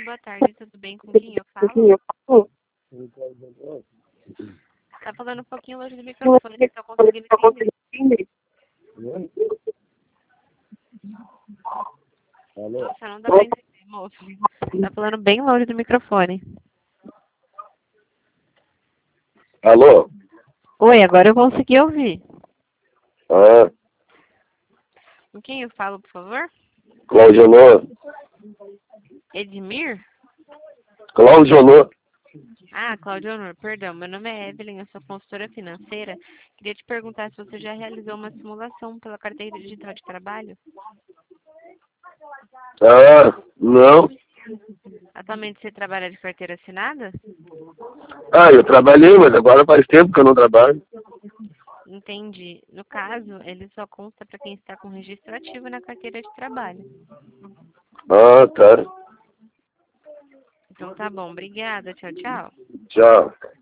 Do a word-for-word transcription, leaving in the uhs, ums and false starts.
boa tarde, tudo bem? Com quem eu falo? Tá falando um pouquinho longe do microfone, não tô conseguindo entender. Alô? Nossa, não dá pra entender, moço. Tá falando bem longe do microfone. Alô? Oi, agora eu consegui ouvir. Ah, Com quem eu falo, por favor? Cláudio Honor. Edmir? Cláudio Honor. Ah, Claudio Honor, perdão. Meu nome é Evelyn, eu sou consultora financeira. Queria te perguntar se você já realizou uma simulação pela carteira digital de trabalho. Ah, não. Atualmente você trabalha de carteira assinada? Ah, eu trabalhei, mas agora faz tempo que eu não trabalho. Entendi. No caso, ele só consta para quem está com registro ativo na carteira de trabalho. Ah, tá. Então tá bom, obrigada. Tchau, tchau. Tchau.